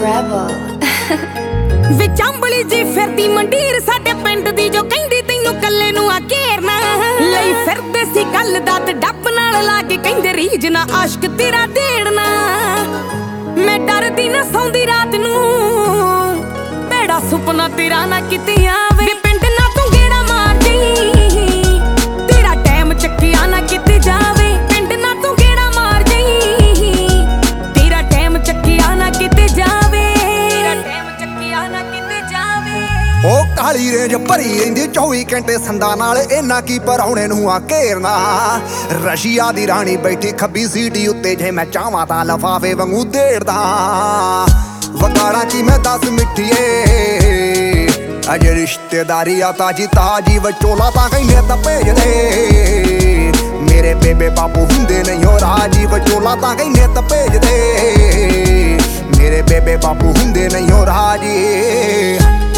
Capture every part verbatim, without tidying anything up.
rebel ਵੇ ਚਾਂਬਲੀ ਜੀ ਫਿਰਦੀ ਮੰਡੀਰ ਸਾਡੇ ਪਿੰਡ ਦੀ ਜੋ ਕਹਿੰਦੀ ਤੈਨੂੰ ਕੱਲੇ ਨੂੰ ਆ ਘੇਰਨਾ ਲਈ ਫਿਰਦੇ ਸੀ ਕੱਲ ਦਾ ਤੇ ਡੱਬ ਨਾਲ ਲਾ ਕੇ ਕਹਿੰਦੇ ਰੀਝ ਨਾ ਆਸ਼ਕ ਤੇਰਾ ਢੇੜਨਾ ਮੈਂ ਡਰਦੀ ਨਾ ਸੌਂਦੀ ਰਾਤ ਨੂੰ ਬੇੜਾ ਸੁਪਨਾ ਤੇਰਾ ਨਾ ਕਿਤੇ ਆਵੇ ਪਿੰਡ ਨਾ ਤੂੰ ਗੇੜਾ ਮਾਰ ਜਾਈ ਤੇਰਾ ਟਾਈਮ ਚੱਕਿਆ ਨਾ ਕਿਤੇ ਜਾਵੇ ਪਿੰਡ ਨਾ ਤੂੰ ਗੇੜਾ ਮਾਰ ਜਾਈ ਤੇਰਾ ਟਾਈਮ ਚੱਕਿਆ ਨਾ ਕਿਤੇ ਜਾਵੇ ਤੇਰਾ ਟਾਈਮ ਚੱਕਿਆ ਨਾ ਕਿਤੇ ਜਾਵੇ ਉਹ ਕਾਲੀ ਰੇਂਜ ਭਰੀ ਰਹਿੰਦੀ ਚੌਵੀ ਘੰਟੇ ਸੰਦਾਂ ਨਾਲ ਇਹਨਾਂ ਕੀ ਪਰਾਉਣੇ ਨੂੰ ਆ ਘੇਰਨਾ ਰਸ਼ੀਆ ਦੀ ਰਾਣੀ ਬੈਠੀ ਖੱਬੀ ਸੀਟੀ ਉੱਤੇ ਜੇ ਮੈਂ ਚਾਹਾਂ ਤਾਂ ਲਫਾਫੇ ਵਾਂਗੂ ਦੇੜਦਾ ਵਗਾੜਾ ਕੀ ਮੈਂ ਦੱਸ ਮਿੱਠੀਏ ਅਜੇ ਰਿਸ਼ਤੇਦਾਰੀ ਆ ਤਾਜੀ ਤਾਜੀ ਵਿਚੋਲਾ ਤਾਂ ਕਹਿੰਦੇ ਤਾਂ ਭੇਜ ਦੇ ਮੇਰੇ ਬੇਬੇ ਬਾਪੂ ਹੁੰਦੇ ਨਹੀਂ ਉਹ ਰਾਜੀ ਵਿਚੋਲਾ ਤਾਂ ਕਹਿੰਦੇ ਤਾਂ ਭੇਜ ਦੇ ਮੇਰੇ ਬੇਬੇ ਬਾਪੂ ਹੁੰਦੇ ਨਹੀਂ ਉਹ ਰਾਜੀ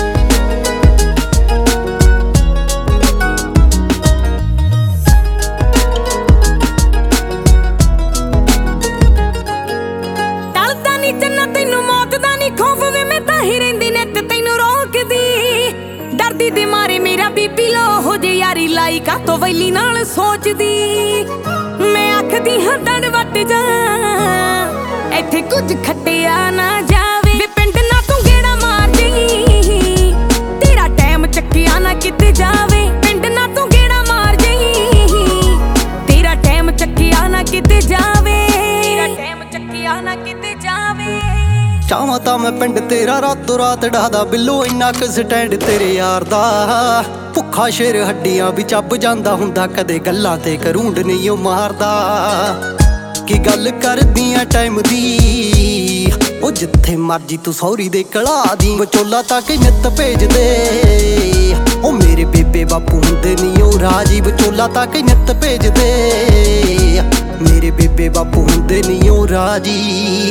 ਤੈਨੂੰ ਮੌਤ ਦਾ ਨਹੀਂ ਖੌਫ ਵੇ ਮੈਂ ਤਾਂ ਹੀ ਰਹਿੰਦੀ ਨੇ ਤੇ ਤੈਨੂੰ ਰੋਕਦੀ ਡਰਦੀ ਦੇ ਮਾਰੇ ਮੇਰਾ ਬੀਪੀ ਲੋ ਹੋ ਜੇ ਯਾਰੀ ਲਾਈ ਕਾ ਤੋ ਵੈਲੀ ਨਾਲ ਸੋਚਦੀ ਮੈਂ ਆਖਦੀ ਹਾਂ ਦੜ ਵੱਟ ਜਾ ਇੱਥੇ ਕੁਝ ਖੱਟਿਆ ਨਾ ਜਾਵੇ ਵੇ ਪਿੰਡ ਨਾ ਤੂੰ ਗੇੜਾ ਮਾਰ ਜਾਈ ਤੇਰਾ ਟਾਈਮ ਚੱਕਿਆ ਨਾ ਕਿਤੇ ਜਾਵੇ ਪਿੰਡ ਨਾ ਤੂੰ ਗੇੜਾ ਮਾਰ ਜਾਈ ਤੇਰਾ ਟਾਈਮ ਚੱਕਿਆ ਨਾ ਕਿਤੇ ਜਾਵੇ ਤੇਰਾ ਟਾਈਮ ਚੱਕਿਆ ਨਾ ਕਿਤੇ ਜਾਵੇ ਚਾਹਾਂ ਤਾਂ ਮੈਂ ਪਿੰਡ ਤੇਰਾ ਰਾਤੋਂ ਰਾਤ ਢਾਦਾ ਬਿੱਲੋ ਇੰਨਾ ਕੁ ਸਟੈਂਡ ਤੇਰੇ ਯਾਰ ਦਾ ਭੁੱਖਾ ਸ਼ੇਰ ਹੱਡੀਆਂ ਵੀ ਚੱਬ ਜਾਂਦਾ ਹੁੰਦਾ ਕਦੇ ਗੱਲਾਂ ਤੇ ਕਰੂੰਡ ਨਹੀਂ ਉਹ ਮਾਰਦਾ ਕੀ ਗੱਲ ਕਰਦੀਆਂ ਟਾਈਮ ਦੀ ਉਹ ਜਿੱਥੇ ਮਰਜੀ ਤੂੰ ਸੌਰੀ ਦੇ ਕਲਾ ਦੀ ਵਿਚੋਲਾ ਤਾਂ ਕਿ ਨਿੱਤ ਭੇਜ ਦੇ ਉਹ ਮੇਰੇ ਬੇਬੇ ਬਾਪੂ ਹੁੰਦੇ ਨਹੀਂ ਉਹ ਰਾਜੀ ਵਿਚੋਲਾ ਤਾਂ ਕਿ ਨਿੱਤ ਭੇਜ ਦੇ ਮੇਰੇ ਬੇਬੇ ਬਾਪੂ ਹੁੰਦੇ ਨਹੀਂ ਉਹ ਰਾਜੀ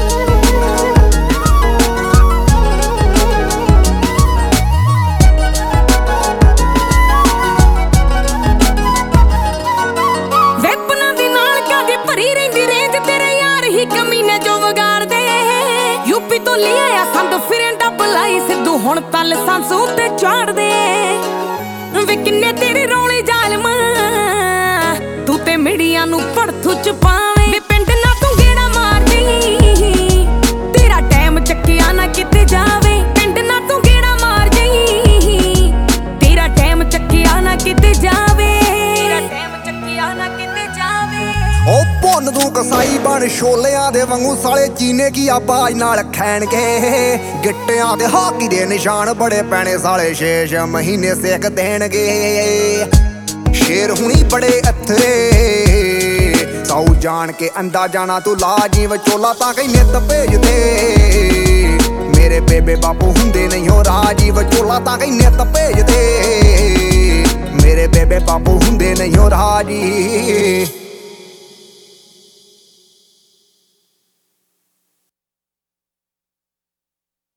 ਯੂਪੀ ਤੋਂ ਲਿਆਇਆ ਸੰਦ ਫਿਰੇ ਡੱਬ ਲਾਈ ਸਿੱਧੂ ਹੁਣ ਤਾਂ ਲਾਇਸੈਂਸ ਉੱਤੇ ਚਾੜਦੇ ਵੇ ਕਿੰਨੇ ਤੇਰੇ ਰੌਲੇ ਜ਼ਾਲਮਾਂ ਤੂੰ ਤੇ ਮਿੜੀਆਂ ਨੂੰ ਪੜਥੂ ਚ ਪਾਵੇਂ ਵੇ ਪਿੰਡ ਨਾ ਤੂੰ ਗੇੜਾ ਮਾਰ ਜਾਈ ਤੇਰਾ ਟਾਈਮ ਚੱਕਿਆ ਨਾ ਕਿਤੇ ਜਾਵੇ ਪਿੰਡ ਨਾ ਤੂੰ ਗੇੜਾ ਮਾਰ ਜਾਈ ਤੇਰਾ ਟਾਈਮ ਚੱਕਿਆ ਨਾ ਕਿਤੇ ਜਾਵੇ ਤੇਰਾ ਟਾਈਮ ਚੱਕਿਆ ਨਾ ਕਿਤੇ ਜਾਵੇ ਉਹ ਭੁੰਨ ਤੂੰ ਕਸਾਈ ਬਣ ਛੋਲਿਆਂ ਦੇ ਵਾਂਗੂ ਸਾਲੇ ਚੀਨੇ ਕੀ ਆਵਾਜ਼ ਨਾਲ ਖੈਣਗੇ ਗਿੱਟਿਆਂ ਦੇ ਹਾਕੀ ਦੇ ਨਿਸ਼ਾਨ ਬੜੇ ਪੈਣੇ ਸਾਲੇ ਛੇ ਛੇ ਮਹੀਨੇ ਸਿੱਖ ਦੇਣਗੇ ਸ਼ੇਰ ਹੁਣੀ ਬੜੇ ਅਥਰੇ ਸੌ ਜਾਣ ਕੇ ਅੰਦਾ ਜਾਣਾ ਤੂੰ ਲਾਜੀ ਵਿਚੋਲਾ ਤਾਂ ਕਹਿੰਦੇ ਤਾਂ ਭੇਜ ਦੇ ਮੇਰੇ ਬੇਬੇ ਬਾਪੂ ਹੁੰਦੇ ਨਹੀਂ ਉਹ ਰਾਜੀ ਵਿਚੋਲਾ ਤਾਂ ਕਹਿੰਦੇ ਤਾਂ ਭੇਜ ਦੇ ਮੇਰੇ ਬੇਬੇ ਬਾਪੂ ਹੁੰਦੇ ਨਹੀਂ ਉਹ ਰਾਜੀ